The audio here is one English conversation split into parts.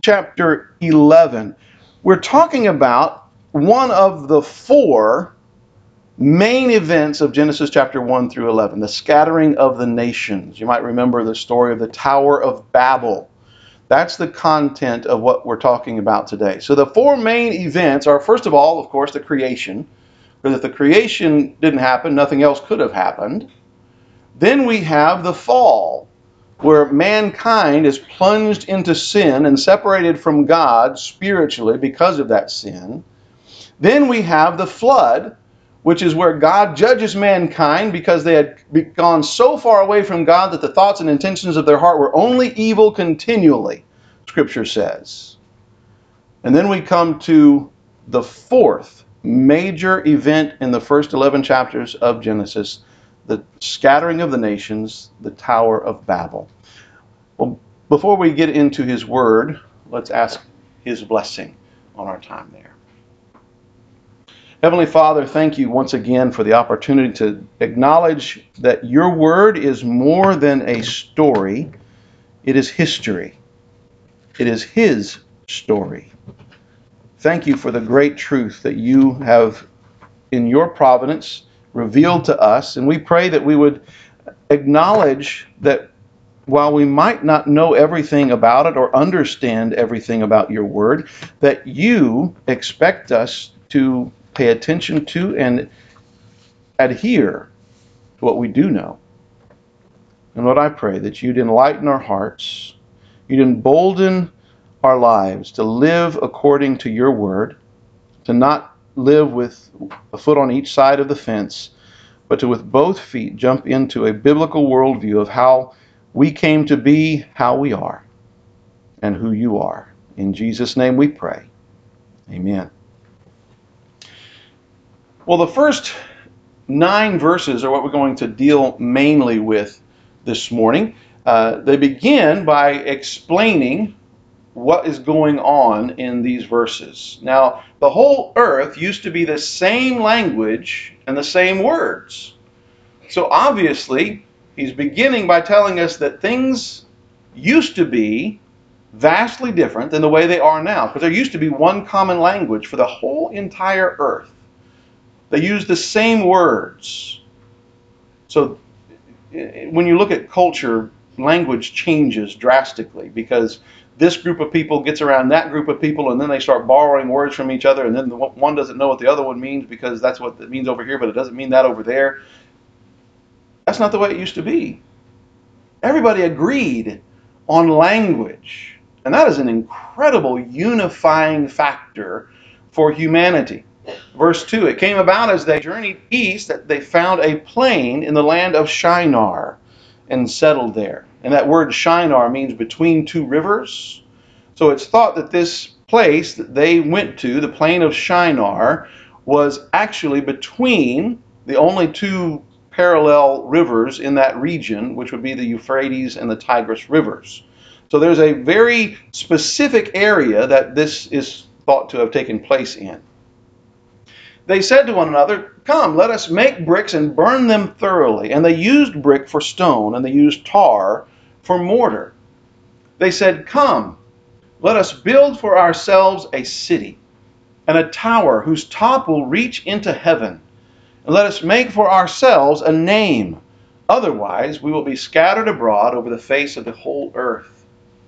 chapter 11, we're talking about one of the four main events of Genesis chapter 1 through 11, the scattering of the nations. You might remember the story of the Tower of Babel. That's the content of what we're talking about today. So the four main events are, first of all, of course, the creation. Because if the creation didn't happen, nothing else could have happened. Then we have the fall, where mankind is plunged into sin and separated from God spiritually because of that sin. Then we have the flood, which is where God judges mankind because they had gone so far away from God that the thoughts and intentions of their heart were only evil continually, Scripture says. And then we come to the fourth major event in the first 11 chapters of Genesis, the scattering of the nations, the Tower of Babel. Well, before we get into His Word, let's ask His blessing on our time there. Heavenly Father, thank you once again for the opportunity to acknowledge that your Word is more than a story. It is history. It is His story. Thank you for the great truth that you have, in your providence, revealed to us. And we pray that we would acknowledge that while we might not know everything about it or understand everything about your word, that you expect us to pay attention to and adhere to what we do know. And Lord, I pray that you'd enlighten our hearts, you'd embolden our lives to live according to your word, to not live with a foot on each side of the fence, but to with both feet jump into a biblical worldview of how we came to be, how we are, and who you are. In Jesus' name we pray. Amen. Well, the first 9 verses are what we're going to deal mainly with this morning. They begin by explaining what is going on in these verses. Now, the whole earth used to be the same language and the same words. So obviously, he's beginning by telling us that things used to be vastly different than the way they are now. Because there used to be one common language for the whole entire earth. They used the same words. So when you look at culture, language changes drastically because this group of people gets around that group of people, and then they start borrowing words from each other, and then the one doesn't know what the other one means because that's what it means over here, but it doesn't mean that over there. That's not the way it used to be. Everybody agreed on language, and that is an incredible unifying factor for humanity. Verse 2, it came about as they journeyed east that they found a plain in the land of Shinar and settled there. And that word Shinar means between two rivers. So it's thought that this place that they went to, the plain of Shinar, was actually between the only two parallel rivers in that region, which would be the Euphrates and the Tigris rivers. So there's a very specific area that this is thought to have taken place in. They said to one another, "Come, let us make bricks and burn them thoroughly." And they used brick for stone, and they used tar for mortar. They said, "Come, let us build for ourselves a city, and a tower whose top will reach into heaven. And let us make for ourselves a name. Otherwise we will be scattered abroad over the face of the whole earth."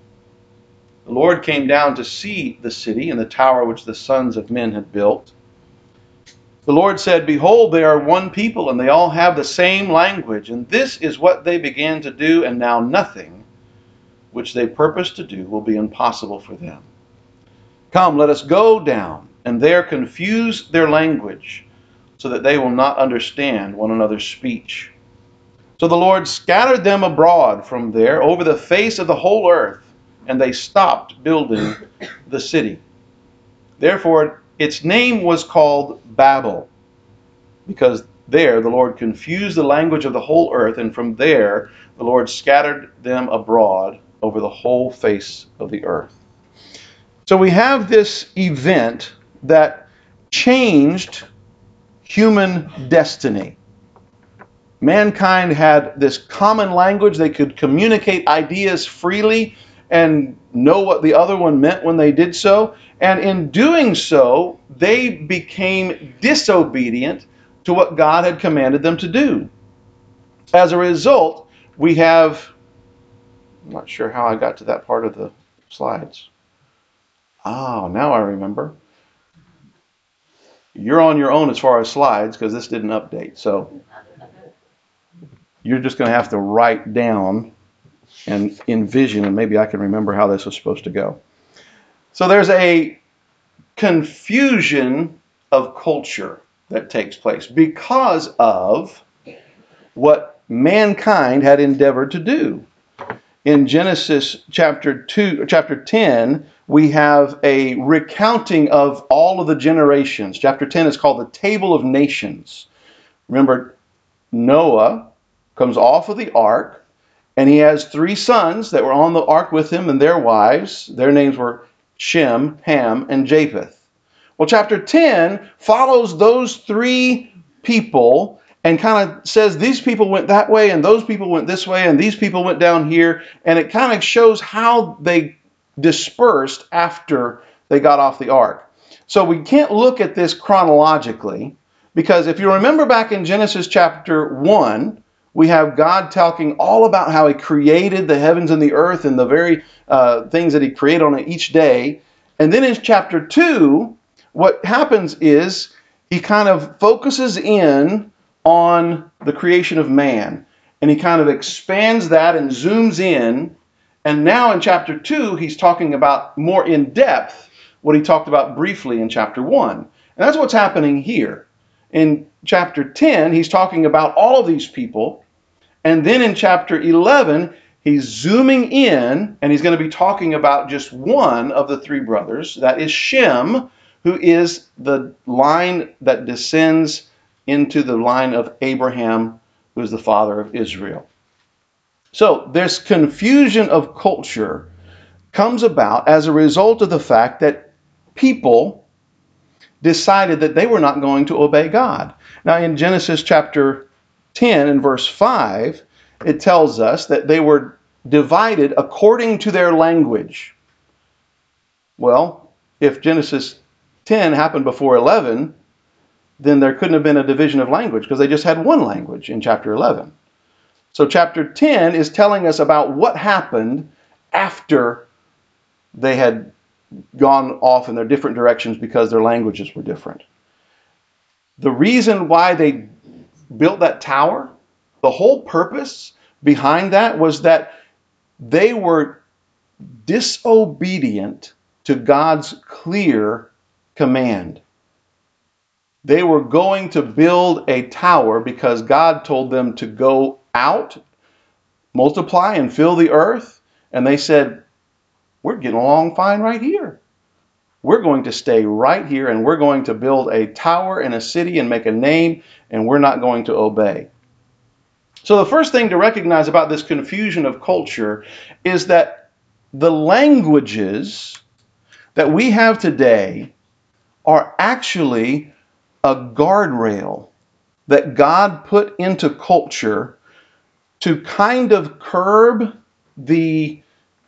The Lord came down to see the city and the tower which the sons of men had built. The Lord said, "Behold, they are one people, and they all have the same language. And this is what they began to do, and now nothing which they purpose to do will be impossible for them. Come, let us go down, and there confuse their language, so that they will not understand one another's speech." So the Lord scattered them abroad from there over the face of the whole earth, and they stopped building the city. Therefore, its name was called Babel, because there the Lord confused the language of the whole earth, and from there the Lord scattered them abroad over the whole face of the earth. So we have this event that changed human destiny. Mankind had this common language. They could communicate ideas freely, and know what the other one meant when they did so. And in doing so, they became disobedient to what God had commanded them to do. As a result, we have, I'm not sure how I got to that part of the slides. Oh, now I remember. You're on your own as far as slides because this didn't update. So you're just going to have to write down and envision, and maybe I can remember how this was supposed to go. So there's a confusion of culture that takes place because of what mankind had endeavored to do. In Genesis chapter 10, we have a recounting of all of the generations. Chapter 10 is called the Table of Nations. Remember, Noah comes off of the ark, and he has 3 sons that were on the ark with him and their wives. Their names were Shem, Ham, and Japheth. Well, chapter 10 follows those 3 people and kind of says these people went that way and those people went this way and these people went down here. And it kind of shows how they dispersed after they got off the ark. So we can't look at this chronologically, because if you remember back in Genesis chapter 1, we have God talking all about how he created the heavens and the earth and the very things that he created on each day. And then in chapter 2, what happens is he kind of focuses in on the creation of man. And he kind of expands that and zooms in. And now in chapter 2, he's talking about more in depth what he talked about briefly in chapter 1. And that's what's happening here. In chapter 10, he's talking about all of these people. And then in chapter 11, he's zooming in, and he's going to be talking about just one of the 3 brothers. That is Shem, who is the line that descends into the line of Abraham, who is the father of Israel. So this confusion of culture comes about as a result of the fact that people decided that they were not going to obey God. Now in Genesis chapter 10 and verse 5, it tells us that they were divided according to their language. Well, if Genesis 10 happened before 11, then there couldn't have been a division of language because they just had one language in chapter 11. So chapter 10 is telling us about what happened after they had gone off in their different directions because their languages were different. The reason why they built that tower, the whole purpose behind that was that they were disobedient to God's clear command. They were going to build a tower because God told them to go out, multiply, and fill the earth. And they said, we're getting along fine right here. We're going to stay right here, and we're going to build a tower and a city and make a name, and we're not going to obey. So the first thing to recognize about this confusion of culture is that the languages that we have today are actually a guardrail that God put into culture to kind of curb the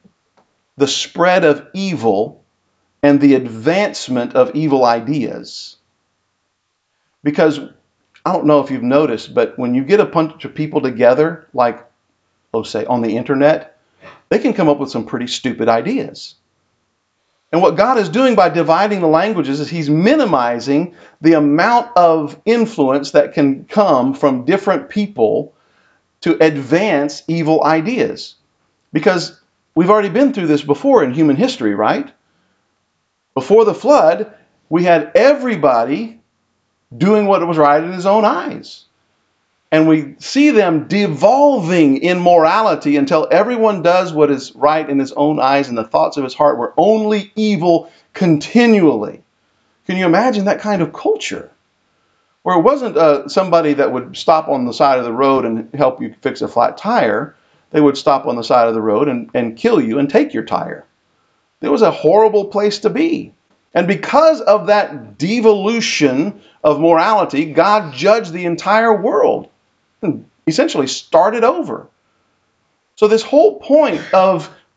spread of evil and the advancement of evil ideas. Because I don't know if you've noticed, but when you get a bunch of people together, like, let's say, on the internet, they can come up with some pretty stupid ideas. And what God is doing by dividing the languages is he's minimizing the amount of influence that can come from different people to advance evil ideas. Because we've already been through this before in human history, right? Before the flood, we had everybody doing what was right in his own eyes. And we see them devolving in morality until everyone does what is right in his own eyes, and the thoughts of his heart were only evil continually. Can you imagine that kind of culture? Where it wasn't somebody that would stop on the side of the road and help you fix a flat tire. They would stop on the side of the road and kill you and take your tire. It was a horrible place to be. And because of that devolution of morality, God judged the entire world and essentially started over. So this whole point of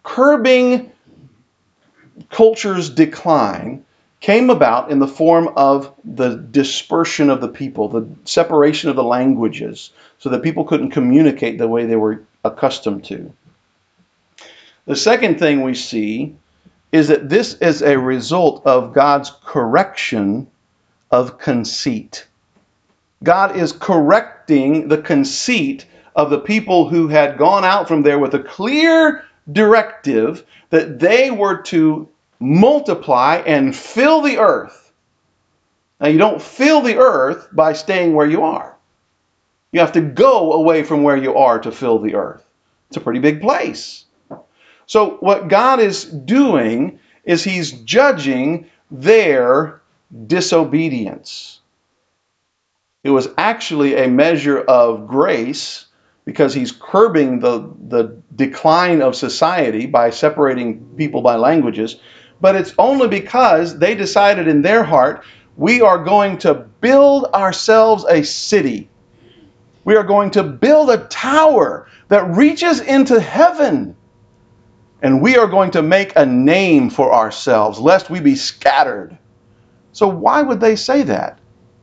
curbing culture's decline came about in the form of the dispersion of the people, the separation of the languages, so that people couldn't communicate the way they were accustomed to. The second thing we see is that this is a result of God's correction of conceit. God is correcting the conceit of the people who had gone out from there with a clear directive that they were to multiply and fill the earth. Now, you don't fill the earth by staying where you are. You have to go away from where you are to fill the earth. It's a pretty big place. So what God is doing is he's judging their disobedience. It was actually a measure of grace because he's curbing the decline of society by separating people by languages. But it's only because they decided in their heart, we are going to build ourselves a city. We are going to build a tower that reaches into heaven. And we are going to make a name for ourselves, lest we be scattered. So why would they say that?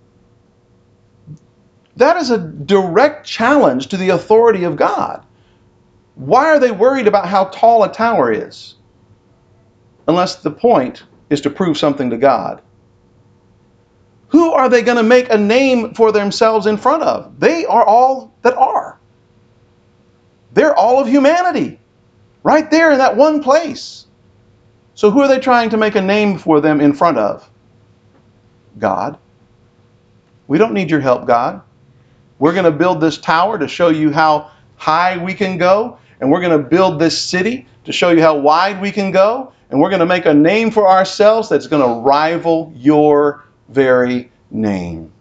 That is a direct challenge to the authority of God. Why are they worried about how tall a tower is? Unless the point is to prove something to God. Who are they going to make a name for themselves in front of? They are all that are. They're all of humanity. Right there in that one place. So who are they trying to make a name for them in front of? God. We don't need your help, God. We're going to build this tower to show you how high we can go. And we're going to build this city to show you how wide we can go. And we're going to make a name for ourselves that's going to rival your very name.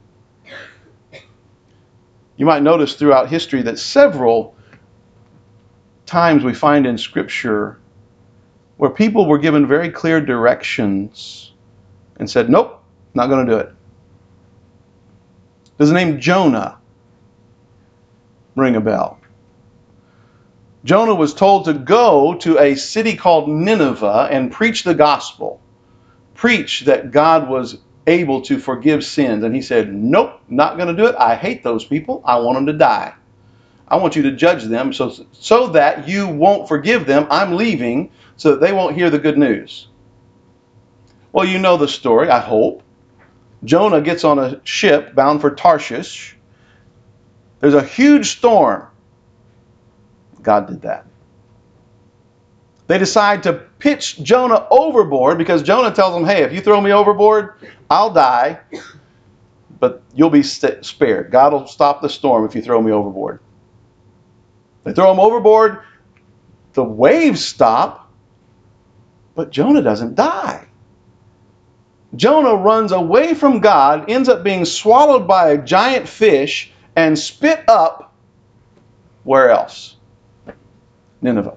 You might notice throughout history that several times we find in Scripture where people were given very clear directions and said, nope, not going to do it. Does the name Jonah ring a bell? Jonah was told to go to a city called Nineveh and preach the gospel. Preach that God was able to forgive sins. And he said, nope, not going to do it. I hate those people. I want them to die. I want you to judge them so that you won't forgive them. I'm leaving so that they won't hear the good news. Well, you know the story, I hope. Jonah gets on a ship bound for Tarshish. There's a huge storm. God did that. They decide to pitch Jonah overboard because Jonah tells them, hey, if you throw me overboard, I'll die, but you'll be spared. God will stop the storm if you throw me overboard. They throw him overboard, the waves stop, but Jonah doesn't die. Jonah runs away from God, ends up being swallowed by a giant fish, and spit up, where else? Nineveh.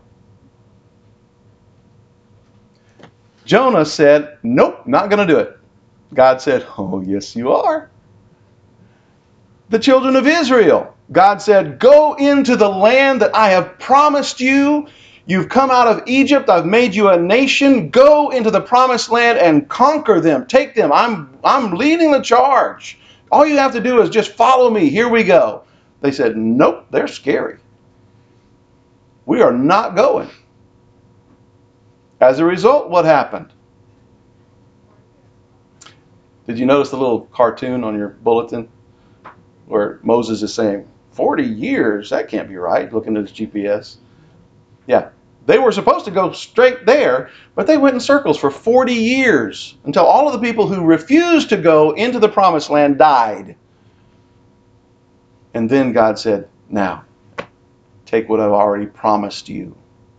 Jonah said, nope, not going to do it. God said, oh, yes, you are. The children of Israel. God said, go into the land that I have promised you. You've come out of Egypt. I've made you a nation. Go into the promised land and conquer them. Take them. I'm leading the charge. All you have to do is just follow me. Here we go. They said, nope, they're scary. We are not going. As a result, what happened? Did you notice the little cartoon on your bulletin where Moses is saying, 40 years, that can't be right, looking at his GPS. Yeah, they were supposed to go straight there, but they went in circles for 40 years until all of the people who refused to go into the promised land died. And then God said, now, take what I've already promised you.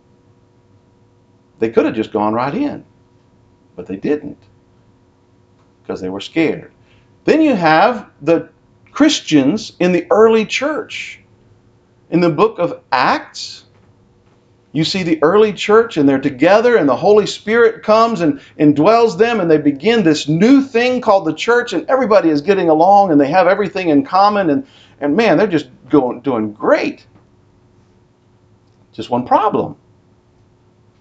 They could have just gone right in, but they didn't because they were scared. Then you have the Christians in the early church. In the book of Acts, you see the early church and they're together and the Holy Spirit comes and indwells them and they begin this new thing called the church and everybody is getting along and they have everything in common and man, they're just doing great. Just one problem.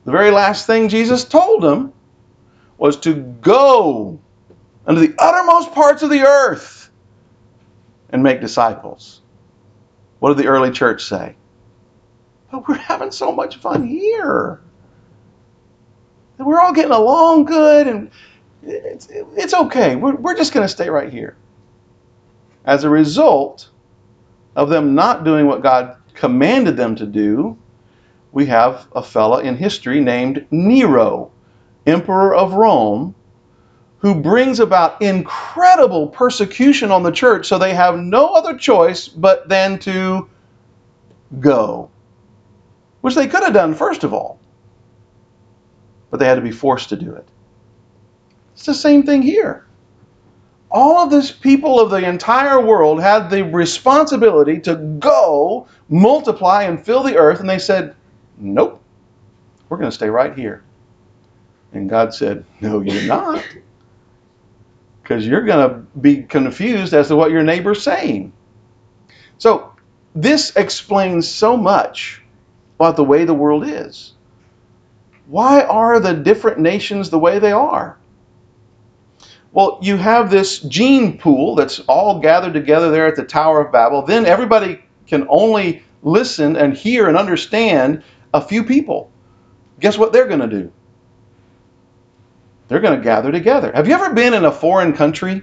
The very last thing Jesus told them was to go unto the uttermost parts of the earth and make disciples. What did the early church say? But we're having so much fun here. We're all getting along good, and it's okay. We're just going to stay right here. As a result of them not doing what God commanded them to do, we have a fella in history named Nero, Emperor of Rome, who brings about incredible persecution on the church, so they have no other choice but then to go. Which they could have done first of all, but they had to be forced to do it. It's the same thing here. All of these people of the entire world had the responsibility to go, multiply, and fill the earth, and they said, nope, we're going to stay right here. And God said, no, you're not. Because you're going to be confused as to what your neighbor's saying. So this explains so much about the way the world is. Why are the different nations the way they are? Well, you have this gene pool that's all gathered together there at the Tower of Babel. Then everybody can only listen and hear and understand a few people. Guess what they're going to do? They're going to gather together. Have you ever been in a foreign country?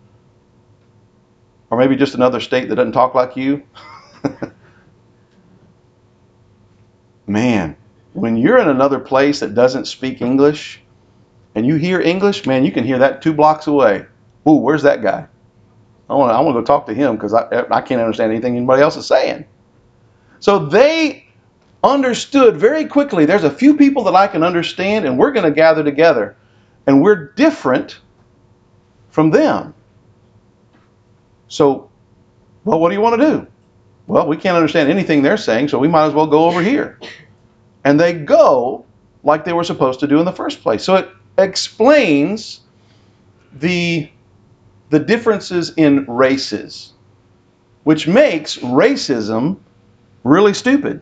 Or maybe just another state that doesn't talk like you? Man, when you're in another place that doesn't speak English, and you hear English, man, you can hear that 2 blocks away. Ooh, where's that guy? I want to go talk to him because I can't understand anything anybody else is saying. So they understood very quickly, there's a few people that I can understand, and we're going to gather together. And we're different from them. So, well, what do you want to do? Well, we can't understand anything they're saying, so we might as well go over here. And they go like they were supposed to do in the first place. So it explains the differences in races, which makes racism really stupid.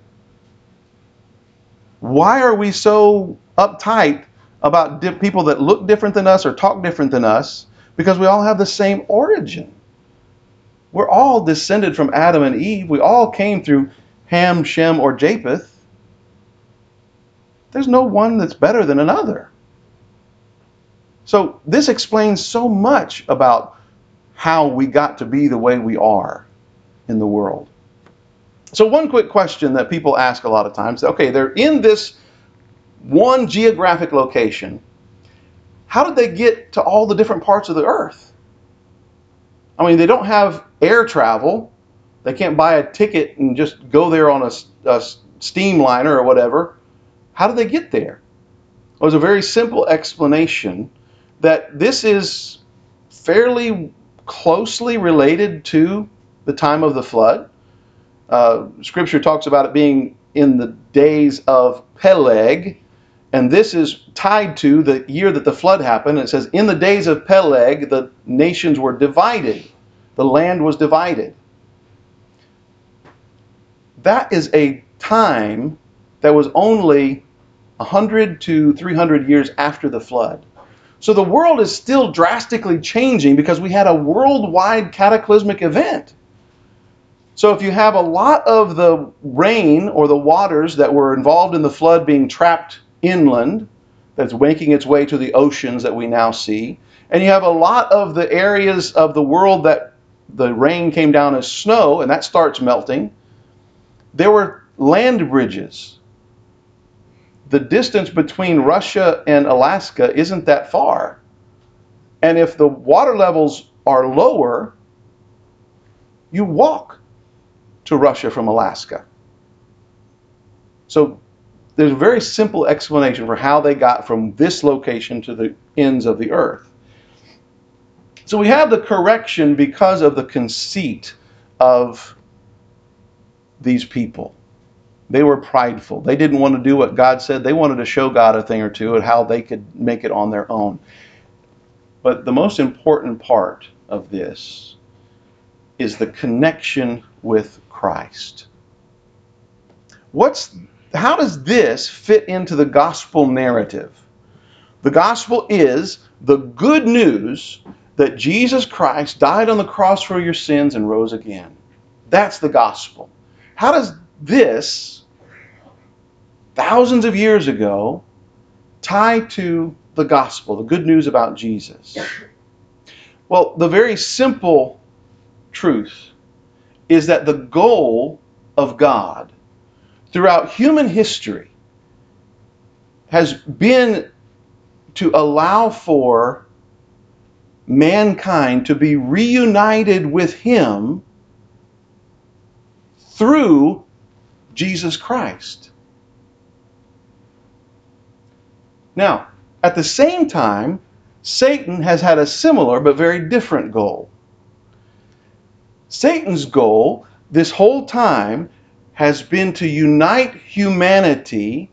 Why are we so uptight about people that look different than us or talk different than us? Because we all have the same origin. We're all descended from Adam and Eve. We all came through Ham, Shem, or Japheth. There's no one that's better than another. So this explains so much about how we got to be the way we are in the world. So one quick question that people ask a lot of times, okay, they're in this one geographic location. How did they get to all the different parts of the earth? I mean, they don't have air travel. They can't buy a ticket and just go there on a steamliner or whatever. How did they get there? It was a very simple explanation that this is fairly closely related to the time of the flood. Scripture talks about it being in the days of Peleg, and this is tied to the year that the flood happened. It says, in the days of Peleg, the nations were divided. The land was divided. That is a time that was only 100 to 300 years after the flood. So the world is still drastically changing because we had a worldwide cataclysmic event. So if you have a lot of the rain or the waters that were involved in the flood being trapped inland, that's making its way to the oceans that we now see, and you have a lot of the areas of the world that the rain came down as snow, and that starts melting, there were land bridges. The distance between Russia and Alaska isn't that far. And if the water levels are lower, you walk to Russia from Alaska. So there's a very simple explanation for how they got from this location to the ends of the earth. So we have the correction because of the conceit of these people. They were prideful. They didn't want to do what God said. They wanted to show God a thing or two and how they could make it on their own. But the most important part of this is the connection with Christ. What's how does this fit into the gospel narrative? The gospel is the good news that Jesus Christ died on the cross for your sins and rose again. That's the gospel. How does this, thousands of years ago, tie to the gospel, the good news about Jesus? Well, the very simple truth is that the goal of God throughout human history has been to allow for mankind to be reunited with Him through Jesus Christ. Now, at the same time, Satan has had a similar but very different goal. Satan's goal this whole time has been to unite humanity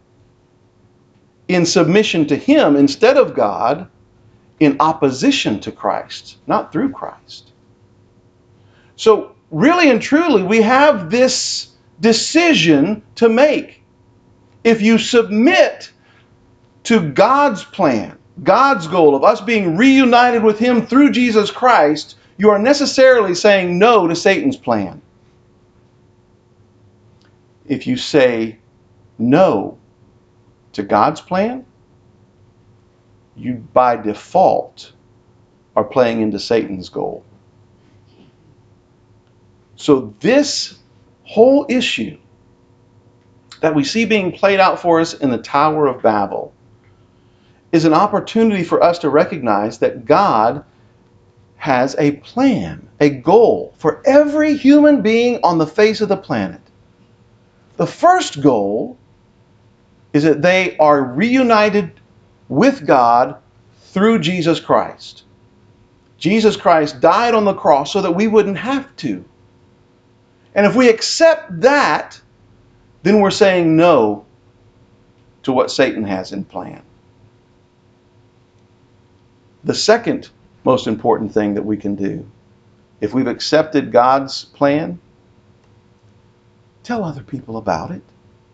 in submission to him instead of God, in opposition to Christ, not through Christ. So really and truly, we have this decision to make. If you submit to God's plan, God's goal of us being reunited with Him through Jesus Christ, you are necessarily saying no to Satan's plan. If you say no to God's plan, you by default are playing into Satan's goal. So this whole issue that we see being played out for us in the Tower of Babel is an opportunity for us to recognize that God has a plan, a goal for every human being on the face of the planet. The first goal is that they are reunited with God through Jesus Christ. Jesus Christ died on the cross so that we wouldn't have to. And if we accept that, then we're saying no to what Satan has in plan. The second most important thing that we can do, if we've accepted God's plan, tell other people about it.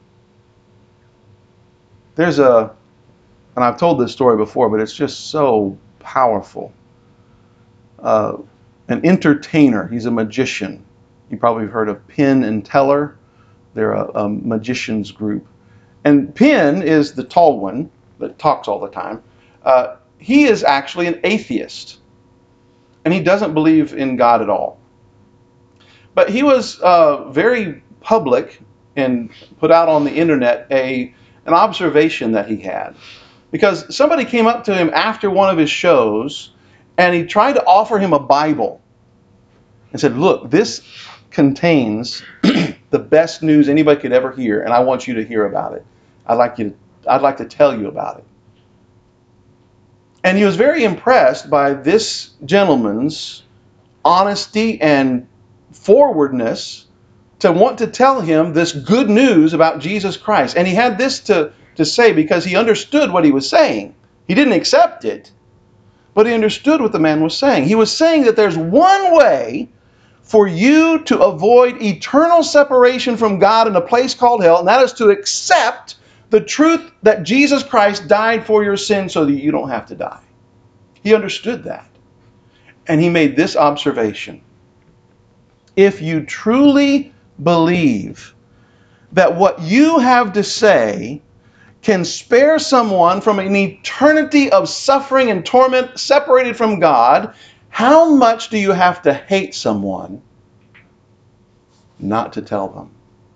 And I've told this story before, but it's just so powerful. An entertainer, he's a magician. You probably have heard of Penn and Teller. They're a magician's group. And Penn is the tall one that talks all the time. He is actually an atheist. And he doesn't believe in God at all. But he was very public and put out on the internet an observation that he had. Because somebody came up to him after one of his shows and he tried to offer him a Bible and said, look, this contains the best news anybody could ever hear, and I want you to hear about it. I'd like to tell you about it. And he was very impressed by this gentleman's honesty and forwardness to want to tell him this good news about Jesus Christ. And he had this to say because he understood what he was saying. He didn't accept it, but he understood what the man was saying. He was saying that there's one way for you to avoid eternal separation from God in a place called hell, and that is to accept the truth that Jesus Christ died for your sins so that you don't have to die. He understood that. And he made this observation. If you truly believe that what you have to say can spare someone from an eternity of suffering and torment separated from God, how much do you have to hate someone not to tell them?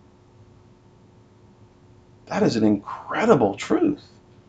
That is an incredible truth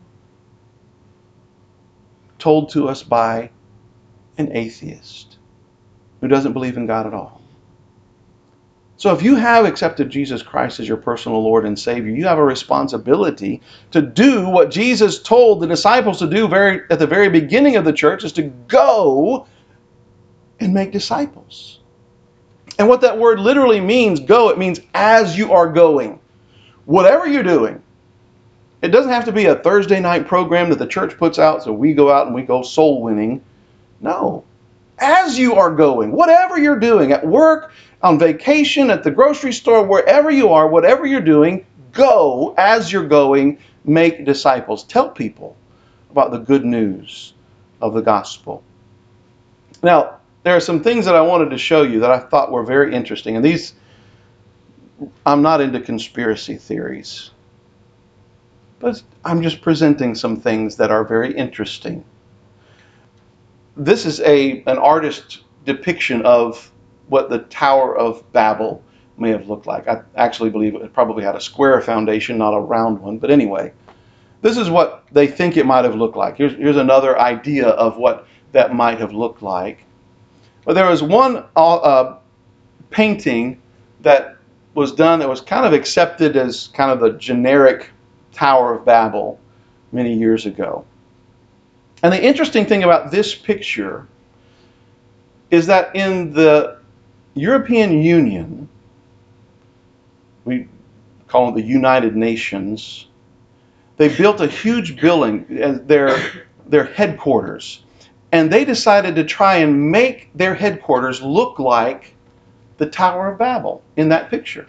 told to us by an atheist who doesn't believe in God at all. So if you have accepted Jesus Christ as your personal Lord and Savior, you have a responsibility to do what Jesus told the disciples to do at the very beginning of the church, is to go and make disciples. And what that word literally means, go, it means as you are going. Whatever you're doing. It doesn't have to be a Thursday night program that the church puts out so we go out and we go soul winning. No. As you are going, whatever you're doing, at work, on vacation, at the grocery store, wherever you are, whatever you're doing, go, as you're going, make disciples. Tell people about the good news of the gospel. Now, there are some things that I wanted to show you that I thought were very interesting. And these, I'm not into conspiracy theories, but I'm just presenting some things that are very interesting. This is an artist's depiction of what the Tower of Babel may have looked like. I actually believe it probably had a square foundation, not a round one. But anyway, this is what they think it might have looked like. Here's another idea of what that might have looked like. But there was one painting that was done that was kind of accepted as kind of the generic Tower of Babel many years ago. And the interesting thing about this picture is that in the European Union, we call it the United Nations, they built a huge building as their headquarters. And they decided to try and make their headquarters look like the Tower of Babel in that picture.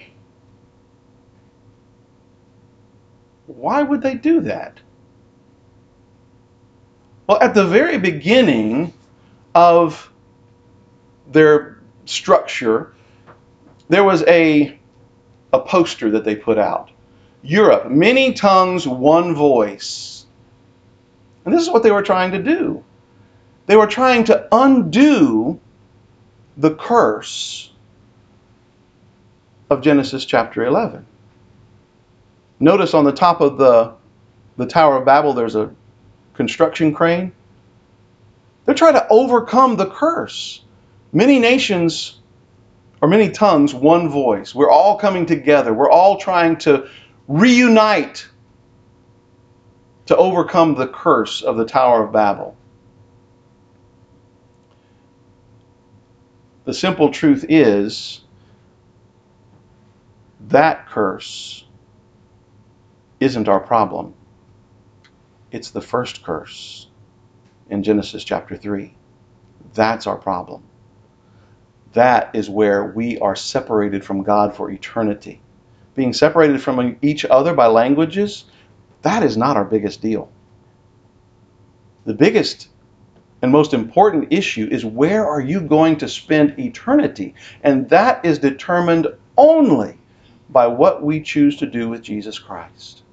Why would they do that? Well, at the very beginning of their structure, there was a poster that they put out. Europe, many tongues, one voice. And this is what they were trying to do. They were trying to undo the curse of Genesis chapter 11. Notice on the top of the Tower of Babel, there's a construction crane. They're trying to overcome the curse. Many nations, or many tongues, one voice. We're all coming together. We're all trying to reunite to overcome the curse of the Tower of Babel. The simple truth is that curse isn't our problem. It's the first curse in Genesis chapter 3. That's our problem. That is where we are separated from God for eternity. Being separated from each other by languages, that is not our biggest deal. The biggest and most important issue is, where are you going to spend eternity? And that is determined only by what we choose to do with Jesus Christ.